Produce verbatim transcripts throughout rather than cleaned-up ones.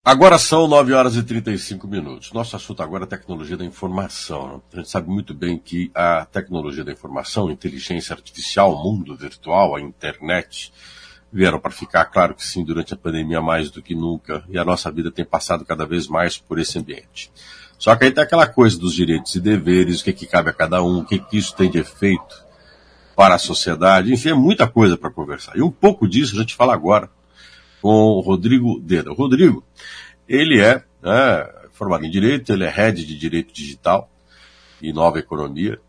Agora são nove horas e trinta e cinco minutos. Nosso assunto agora é a tecnologia da informação. A gente sabe muito bem que a tecnologia da informação, a inteligência artificial, o mundo virtual, a internet, vieram para ficar, claro que sim, durante a pandemia mais do que nunca, e a nossa vida tem passado cada vez mais por esse ambiente. Só que aí tem aquela coisa dos direitos e deveres, o que, que cabe a cada um, o que, que isso tem de efeito para a sociedade, enfim, é muita coisa para conversar. E um pouco disso a gente fala agora com o Rodrigo Deda. O Rodrigo, ele é, né, formado em Direito, ele é Head de Direito Digital e Nova Economia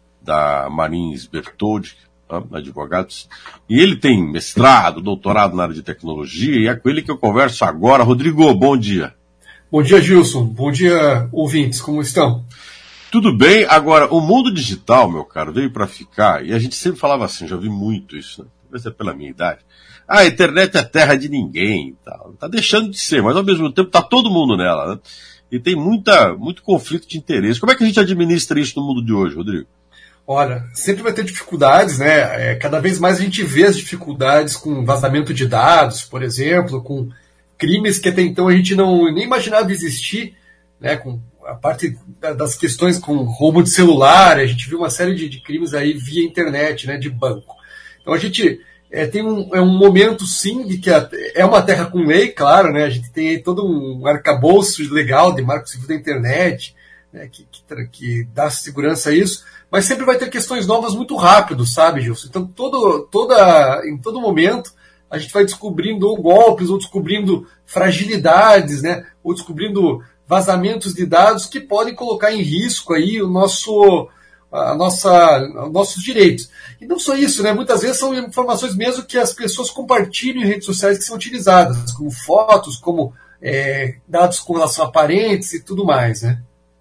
da Marins Bertoldi, né, advogados, e ele tem mestrado, doutorado na área de tecnologia, e é com ele que eu converso agora. Rodrigo, bom dia. Bom dia, Gilson. Bom dia, ouvintes. Como estão? Tudo bem. Agora, o mundo digital, meu caro, veio para ficar, e a gente sempre falava assim, já vi muito isso, né? Talvez é pela minha idade. Ah, a internet é terra de ninguém, tá, tá deixando de ser, mas ao mesmo tempo tá todo mundo nela, né? E tem muita, muito conflito de interesse. Como é que a gente administra isso no mundo de hoje, Rodrigo? Olha, sempre vai ter dificuldades, né? É, cada vez mais a gente vê as dificuldades com vazamento de dados, por exemplo, com crimes que até então a gente não nem imaginava existir, né? Com a parte das questões com roubo de celular, a gente viu uma série de, de crimes aí via internet, né? De banco. Então a gente é, tem um, é um momento, sim, de que a, é uma terra com lei, claro, né? A gente tem aí todo um arcabouço legal de marco civil da internet, né? que, que, que dá segurança a isso, mas sempre vai ter questões novas muito rápido, sabe, Gilson? Então todo, toda, em todo momento a gente vai descobrindo ou golpes, ou descobrindo fragilidades, né? Ou descobrindo vazamentos de dados que podem colocar em risco aí o nosso... A nossa, os nossos direitos. E não só isso, né? Muitas vezes são informações mesmo que as pessoas compartilham em redes sociais que são utilizadas, como fotos, como é, dados com relação a parentes e tudo mais, né?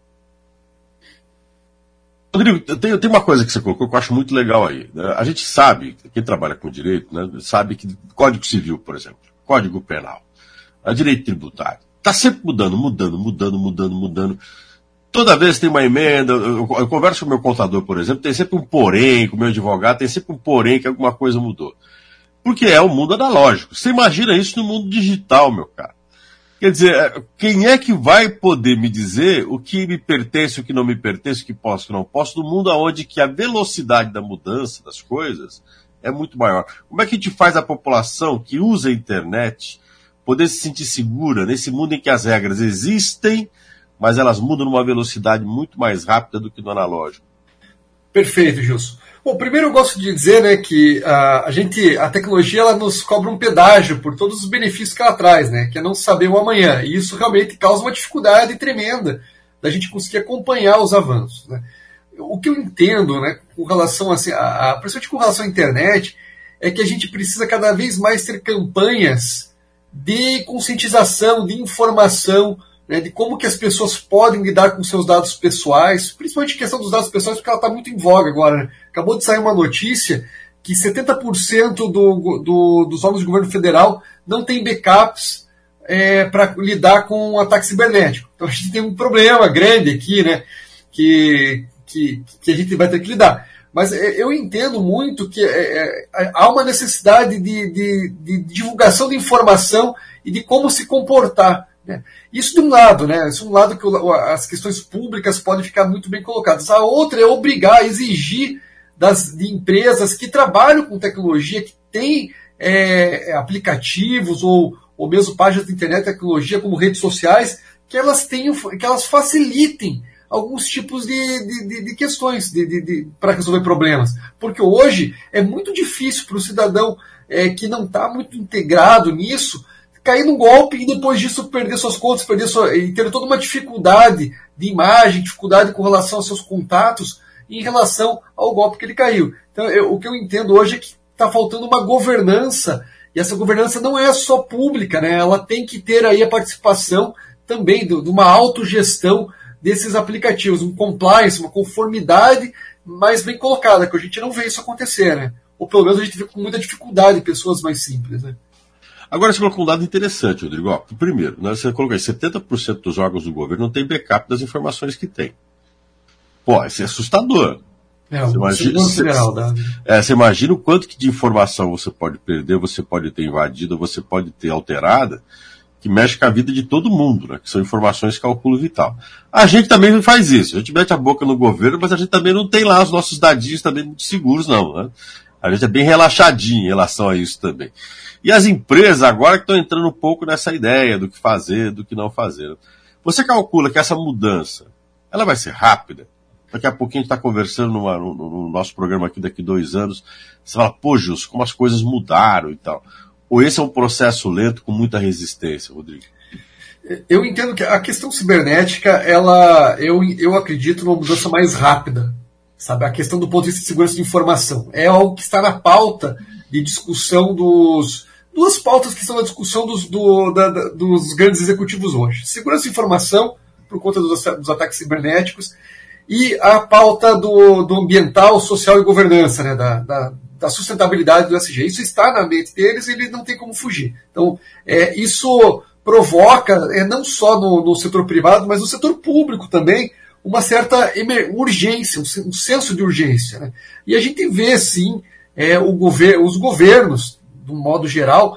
Rodrigo, tem, tem uma coisa que você colocou que eu acho muito legal aí, né? A gente sabe, quem trabalha com direito, né, sabe que Código Civil, por exemplo, Código Penal, a direito tributário, está sempre mudando, mudando, mudando, mudando, mudando. Toda vez tem uma emenda, eu, eu converso com o meu contador, por exemplo, tem sempre um porém, com o meu advogado, tem sempre um porém que alguma coisa mudou. Porque é o mundo analógico. Você imagina isso no mundo digital, meu cara. Quer dizer, quem é que vai poder me dizer o que me pertence, o que não me pertence, o que posso, o que não posso, no mundo onde que a velocidade da mudança das coisas é muito maior? Como é que a gente faz a população que usa a internet poder se sentir segura nesse mundo em que as regras existem, mas elas mudam numa velocidade muito mais rápida do que no analógico? Perfeito, Gilson. Bom, primeiro eu gosto de dizer, né, que a, a gente, a tecnologia, ela nos cobra um pedágio por todos os benefícios que ela traz, né, que é não saber o amanhã. E isso realmente causa uma dificuldade tremenda da gente conseguir acompanhar os avanços, né. O que eu entendo, né, com relação assim, a, a, principalmente com relação à internet, é que a gente precisa cada vez mais ter campanhas de conscientização, de informação, né, de como que as pessoas podem lidar com seus dados pessoais, principalmente a questão dos dados pessoais, porque ela está muito em voga agora, né? Acabou de sair uma notícia que setenta por cento do, do, dos órgãos do governo federal não tem backups é, para lidar com o ataque cibernético. Então a gente tem um problema grande aqui, né, que, que, que a gente vai ter que lidar. Mas eu entendo muito que é, é, há uma necessidade de, de, de divulgação de informação e de como se comportar. Isso de um lado, né? Isso de um lado que as questões públicas podem ficar muito bem colocadas. A outra é obrigar, exigir das, de empresas que trabalham com tecnologia, que têm é, aplicativos ou, ou mesmo páginas de internet, tecnologia como redes sociais, que elas tenham, que elas facilitem alguns tipos de, de, de, de questões de, de, de, para resolver problemas. Porque hoje é muito difícil para o cidadão é, que não está muito integrado nisso cair num golpe e depois disso perder suas contas, perder sua, e ter toda uma dificuldade de imagem, dificuldade com relação aos seus contatos em relação ao golpe que ele caiu. Então, eu, o que eu entendo hoje é que está faltando uma governança, e essa governança não é só pública, né? Ela tem que ter aí a participação também de uma autogestão desses aplicativos, um compliance, uma conformidade mais bem colocada, que a gente não vê isso acontecer, né? Ou pelo menos a gente vê com muita dificuldade pessoas mais simples, né? Agora você colocou um dado interessante, Rodrigo. Ó, primeiro, né, você colocou aí, setenta por cento dos órgãos do governo não tem backup das informações que tem. Pô, isso é assustador. É, você imagina, você, é, você imagina o quanto que de informação você pode perder, você pode ter invadida, você pode ter alterada, que mexe com a vida de todo mundo, né? Que são informações de cálculo vital. A gente também faz isso, a gente mete a boca no governo, mas a gente também não tem lá os nossos dadinhos também muito seguros, não, né? A gente é bem relaxadinho em relação a isso também. E as empresas agora que estão entrando um pouco nessa ideia do que fazer, do que não fazer. Você calcula que essa mudança, ela vai ser rápida? Daqui a pouquinho a gente está conversando numa, no, no nosso programa aqui daqui a dois anos, você fala, pô, Gilson, como as coisas mudaram e tal. Ou esse é um processo lento com muita resistência, Rodrigo? Eu entendo que a questão cibernética, ela, eu, eu acredito numa mudança mais rápida. Sabe, a questão do ponto de vista de segurança de informação. É algo que está na pauta de discussão dos... Duas pautas que estão na discussão dos, do, da, da, dos grandes executivos hoje. Segurança de informação, por conta dos, dos ataques cibernéticos, e a pauta do, do ambiental, social e governança, né, da, da, da sustentabilidade do E S G. Isso está na mente deles e eles não tem como fugir. Então, é, isso provoca, é, não só no, no setor privado, mas no setor público também, uma certa urgência, um senso de urgência. Né? E a gente vê, sim, é, o gover os governos, de um modo geral,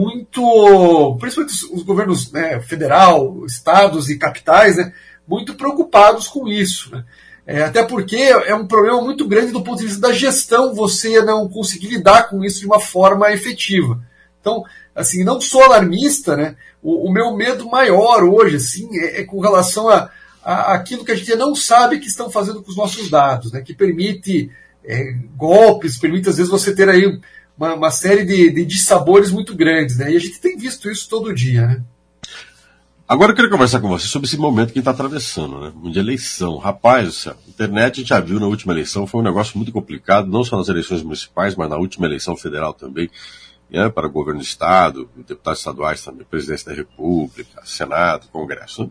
muito, principalmente os, os governos, né, federal, estados e capitais, né, muito preocupados com isso. Né? É, até porque é um problema muito grande do ponto de vista da gestão, você não conseguir lidar com isso de uma forma efetiva. Então, assim, não sou alarmista, né? o, o meu medo maior hoje assim, é, é com relação a aquilo que a gente não sabe que estão fazendo com os nossos dados, né, que permite é, golpes, permite às vezes você ter aí uma, uma série de, de dissabores muito grandes, né, e a gente tem visto isso todo dia. Né. Agora eu queria conversar com você sobre esse momento que está atravessando, né, de eleição. Rapaz, a internet a gente já viu na última eleição, foi um negócio muito complicado, não só nas eleições municipais, mas na última eleição federal também, né, para o governo do Estado, deputados estaduais também, presidência da República, Senado, Congresso, né?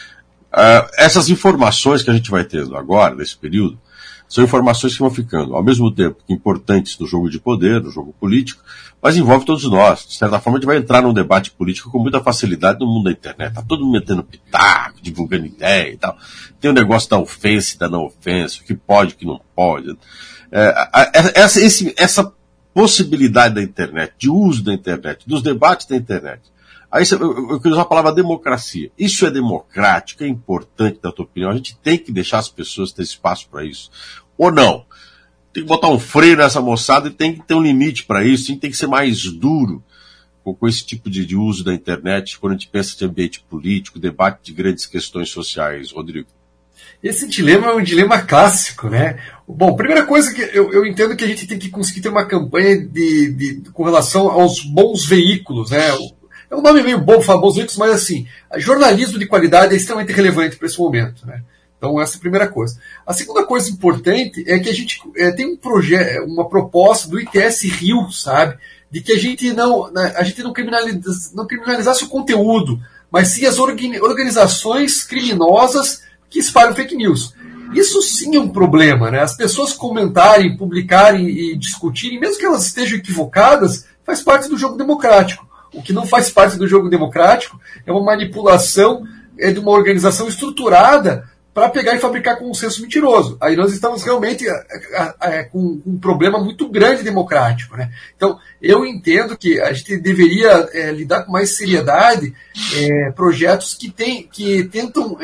Uh, essas informações que a gente vai tendo agora, nesse período, são informações que vão ficando, ao mesmo tempo, importantes no jogo de poder, no jogo político, mas envolve todos nós. De certa forma, a gente vai entrar num debate político com muita facilidade no mundo da internet. Tá todo mundo metendo pitaco, divulgando ideia e tal. Tem o negócio da ofensa e da não ofensa, o que pode, o que não pode. É, essa, esse, essa possibilidade da internet, de uso da internet, dos debates da internet. Aí eu, eu queria usar a palavra democracia. Isso é democrático, é importante, na tua opinião. A gente tem que deixar as pessoas ter espaço para isso. Ou não? Tem que botar um freio nessa moçada e tem que ter um limite para isso. A gente tem que ser mais duro com, com esse tipo de, de uso da internet quando a gente pensa de ambiente político, debate de grandes questões sociais. Rodrigo. Esse dilema é um dilema clássico, né? Bom, primeira coisa que eu, eu entendo que a gente tem que conseguir ter uma campanha de, de, com relação aos bons veículos, né? É um nome meio bom, famoso, mas assim, jornalismo de qualidade é extremamente relevante para esse momento, né? Então, essa é a primeira coisa. A segunda coisa importante é que a gente é, tem um projeto, uma proposta do I T S Rio, sabe? De que a gente não, né, a gente não, criminaliza, não criminalizasse o conteúdo, mas sim as organizações criminosas que espalham fake news. Isso sim é um problema, né? As pessoas comentarem, publicarem e discutirem, mesmo que elas estejam equivocadas, faz parte do jogo democrático. O que não faz parte do jogo democrático é uma manipulação é, de uma organização estruturada para pegar e fabricar consenso mentiroso. Aí nós estamos realmente é, é, com um problema muito grande democrático. Né? Então, eu entendo que a gente deveria é, lidar com mais seriedade é, projetos que, tem, que tentam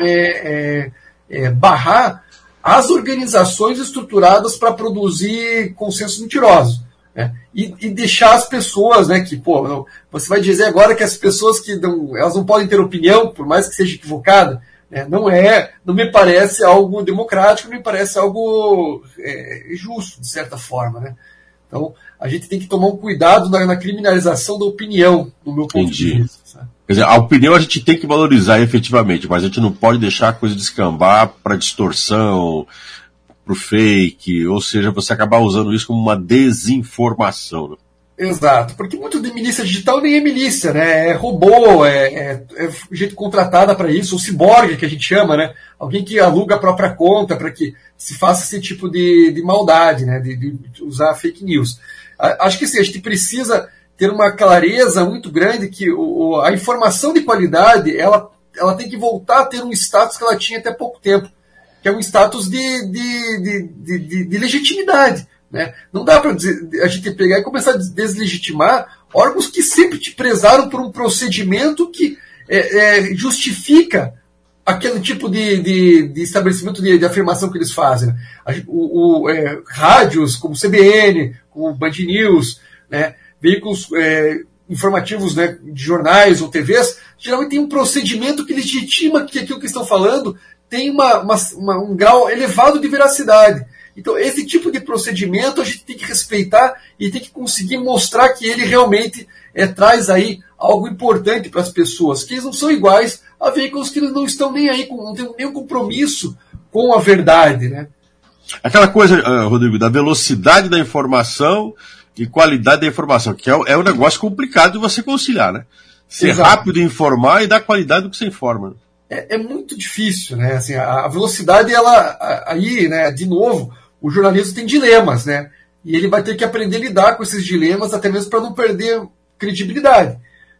é, é, é, barrar as organizações estruturadas para produzir consensos mentirosos. Né? E, e deixar as pessoas, né, que, pô, você vai dizer agora que as pessoas que não, elas não podem ter opinião, por mais que seja equivocada, né, não é, não me parece algo democrático, não me parece algo é, justo, de certa forma, né? Então, a gente tem que tomar um cuidado na, na criminalização da opinião, no meu ponto Entendi. de vista. Sabe? Quer dizer, a opinião a gente tem que valorizar efetivamente, mas a gente não pode deixar a coisa descambar para distorção, para o fake, ou seja, você acabar usando isso como uma desinformação. Né? Exato, porque muito de milícia digital nem é milícia, né? É robô, é, é, é gente contratada para isso, o ciborgue que a gente chama, né? Alguém que aluga a própria conta para que se faça esse tipo de, de maldade, né? De, de usar fake news. Acho que sim, a gente precisa ter uma clareza muito grande que o, a informação de qualidade ela, ela tem que voltar a ter um status que ela tinha até pouco tempo, que é um status de, de, de, de, de, de legitimidade. Né? Não dá para a gente pegar e começar a deslegitimar órgãos que sempre te prezaram por um procedimento que é, é, justifica aquele tipo de, de, de estabelecimento de, de afirmação que eles fazem. O, o, é, rádios como C B N, como Band News, né, veículos é, informativos, né, de jornais ou T Vs, geralmente tem um procedimento que legitima que aquilo que estão falando tem uma, uma, uma, um grau elevado de veracidade. Então, esse tipo de procedimento a gente tem que respeitar e tem que conseguir mostrar que ele realmente é, traz aí algo importante para as pessoas, que eles não são iguais a veículos que eles não estão nem aí, não têm nenhum compromisso com a verdade, né? Aquela coisa, Rodrigo, da velocidade da informação e qualidade da informação, que é, é um negócio complicado de você conciliar, né? Ser Exato. rápido em informar e dar qualidade do que você informa. É, é muito difícil, né? Assim, a, a velocidade, ela, aí, né, de novo, o jornalismo tem dilemas, né? E ele vai ter que aprender a lidar com esses dilemas, até mesmo para não perder credibilidade.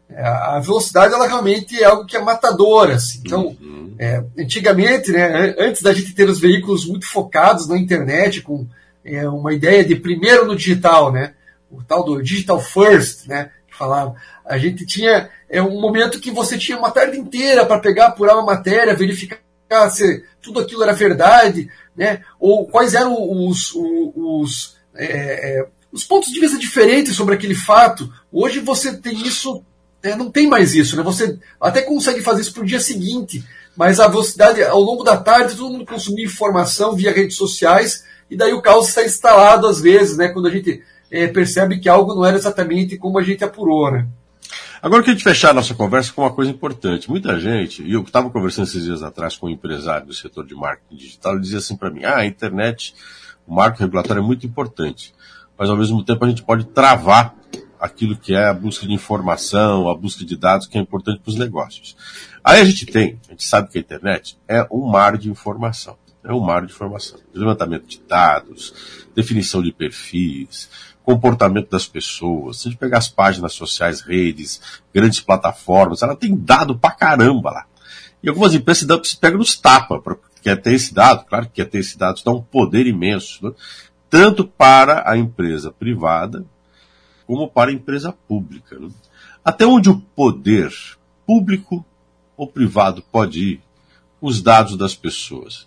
A velocidade, ela realmente é algo que é matadora. Assim. Então, uhum. é, antigamente, né, antes da gente ter os veículos muito focados na internet, com é, uma ideia de primeiro no digital, né, o tal do digital first, né, que falava, a gente tinha é, um momento que você tinha uma tarde inteira para pegar, apurar uma matéria, verificar se tudo aquilo era verdade, né, ou quais eram os, os, os, é, os pontos de vista diferentes sobre aquele fato. Hoje você tem isso. É, não tem mais isso, né? Você até consegue fazer isso para o dia seguinte, mas a velocidade, ao longo da tarde, todo mundo consumir informação via redes sociais, e daí o caos está instalado às vezes, né? Quando a gente é, percebe que algo não era exatamente como a gente apurou, né? Agora eu queria fechar a nossa conversa com uma coisa importante. Muita gente, e eu estava conversando esses dias atrás com um empresário do setor de marketing digital, ele dizia assim para mim, ah, a internet, o marco regulatório é muito importante, mas ao mesmo tempo a gente pode travar aquilo que é a busca de informação, a busca de dados, que é importante para os negócios. Aí a gente tem, a gente sabe que a internet é um mar de informação. É um mar de informação. Levantamento de dados, definição de perfis, comportamento das pessoas. Se a gente pegar as páginas sociais, redes, grandes plataformas, ela tem dado pra caramba lá. E algumas empresas se pegam nos tapas, quer ter esse dado, claro que quer ter esse dado, isso dá um poder imenso, né? Tanto para a empresa privada, como para a empresa pública. Né? Até onde o poder público ou privado pode ir com os dados das pessoas?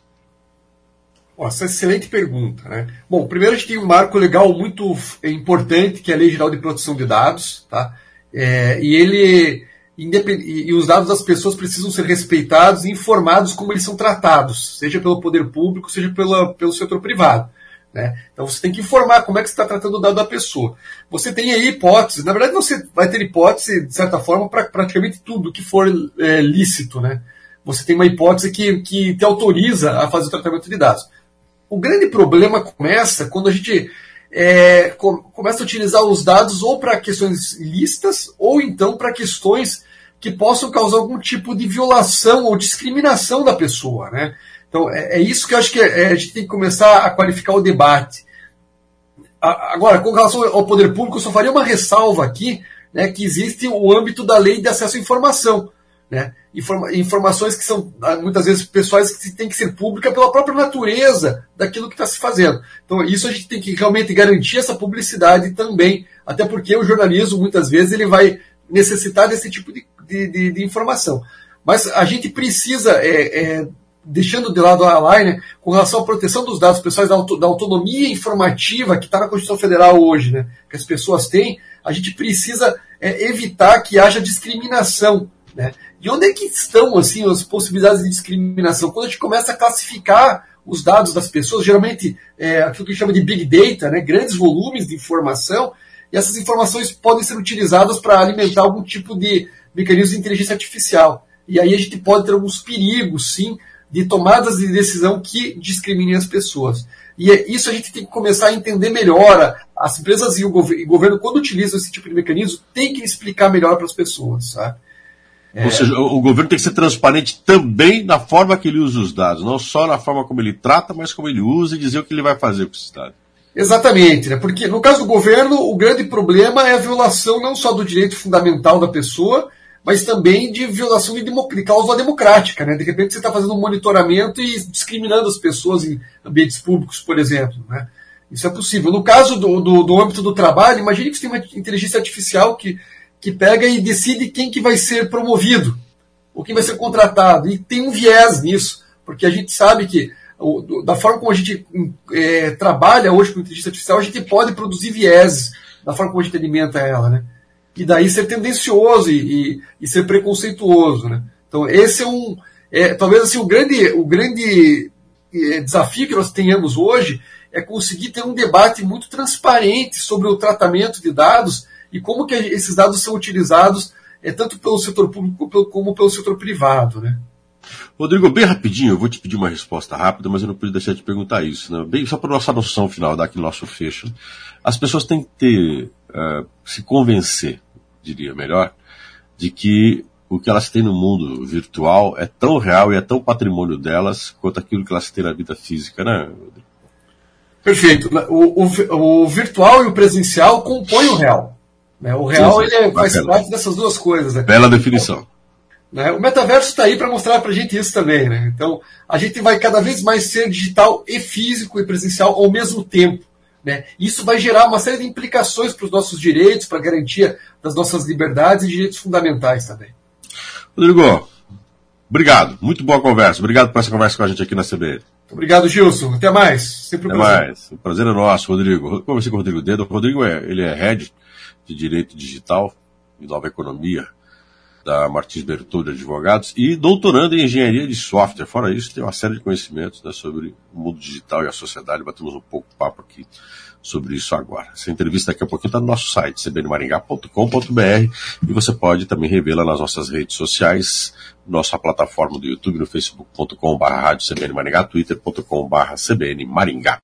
Nossa, excelente pergunta, né? Bom, primeiro a gente tem um marco legal muito importante, que é a Lei Geral de Proteção de Dados, tá? É, e ele independ... e os dados das pessoas precisam ser respeitados e informados como eles são tratados, seja pelo poder público, seja pela, pelo setor privado. Né? Então você tem que informar como é que você está tratando o dado da pessoa. Você tem aí hipóteses, na verdade você vai ter hipótese, de certa forma, para praticamente tudo que for é, lícito. Né? Você tem uma hipótese que, que te autoriza a fazer o tratamento de dados. O grande problema começa quando a gente é, com, começa a utilizar os dados ou para questões ilícitas ou então para questões que possam causar algum tipo de violação ou discriminação da pessoa, né? Então, é, é isso que eu acho que é, a gente tem que começar a qualificar o debate. A, agora, com relação ao poder público, eu só faria uma ressalva aqui, né, que existe o âmbito da lei de acesso à informação. Né? Informa, informações que são, muitas vezes, pessoais que têm que ser públicas pela própria natureza daquilo que está se fazendo. Então, isso a gente tem que realmente garantir essa publicidade também, até porque o jornalismo, muitas vezes, ele vai necessitar desse tipo de, de, de, de informação. Mas a gente precisa... É, é, deixando de lado a line, com relação à proteção dos dados pessoais, da, auto, da autonomia informativa que está na Constituição Federal hoje, né, que as pessoas têm, a gente precisa é, evitar que haja discriminação. Né? E onde é que estão assim, as possibilidades de discriminação? Quando a gente começa a classificar os dados das pessoas, geralmente é, aquilo que a gente chama de Big Data, né, grandes volumes de informação, e essas informações podem ser utilizadas para alimentar algum tipo de mecanismo de inteligência artificial. E aí a gente pode ter alguns perigos, sim, de tomadas de decisão que discriminem as pessoas. E é isso a gente tem que começar a entender melhor. As empresas e o governo, o governo quando utilizam esse tipo de mecanismo, tem que explicar melhor para as pessoas. Sabe? É... Ou seja, o governo tem que ser transparente também na forma que ele usa os dados, não só na forma como ele trata, mas como ele usa e dizer o que ele vai fazer com esses dados. Exatamente, né? Porque no caso do governo, o grande problema é a violação não só do direito fundamental da pessoa, mas também de violação de, de cláusula democrática. Né? De repente você está fazendo um monitoramento e discriminando as pessoas em ambientes públicos, por exemplo. Né? Isso é possível. No caso do, do, do âmbito do trabalho, imagine que você tem uma inteligência artificial que, que pega e decide quem que vai ser promovido. ou quem vai ser contratado. E tem um viés nisso, porque a gente sabe que o, da forma como a gente é, trabalha hoje com inteligência artificial, a gente pode produzir vieses da forma como a gente alimenta ela, né? E daí ser tendencioso e, e, e ser preconceituoso, né? Então esse é um, é, talvez assim, o grande, o grande é, desafio que nós tenhamos hoje é conseguir ter um debate muito transparente sobre o tratamento de dados e como que esses dados são utilizados é, tanto pelo setor público como pelo setor privado, né? Rodrigo, bem rapidinho, eu vou te pedir uma resposta rápida, mas eu não pude deixar de perguntar isso, né? Bem, só para nossa noção final, dar aqui no nosso fecho. As pessoas têm que ter, uh, se convencer, diria melhor, de que o que elas têm no mundo virtual é tão real e é tão patrimônio delas quanto aquilo que elas têm na vida física, né, Rodrigo? Perfeito. O, o, o virtual e o presencial compõem o real. Né? O real ele é, faz parte dessas duas coisas. Né? Bela definição. Né? O metaverso está aí para mostrar para a gente isso também. Né? Então, a gente vai cada vez mais ser digital e físico e presencial ao mesmo tempo. Né? Isso vai gerar uma série de implicações para os nossos direitos, para a garantia das nossas liberdades e direitos fundamentais também. Rodrigo, obrigado. Muito boa conversa. Obrigado por essa conversa com a gente aqui na C B N. Obrigado, Gilson. Até mais. Sempre um Até prazer. mais. O prazer é nosso, Rodrigo. Conversei com o Rodrigo Dedo. O Rodrigo é, ele é Head de Direito Digital e Nova Economia da Martins Bertoldi Advogados e doutorando em Engenharia de Software. Fora isso, tem uma série de conhecimentos, né, sobre o mundo digital e a sociedade. Batemos um pouco de papo aqui sobre isso agora. Essa entrevista daqui a pouquinho está no nosso site, c b n maringá ponto com ponto b r, e você pode também revê-la nas nossas redes sociais, nossa plataforma do YouTube, no facebook ponto com barra rádio C B N Maringá, twitter ponto com barra C B N Maringá.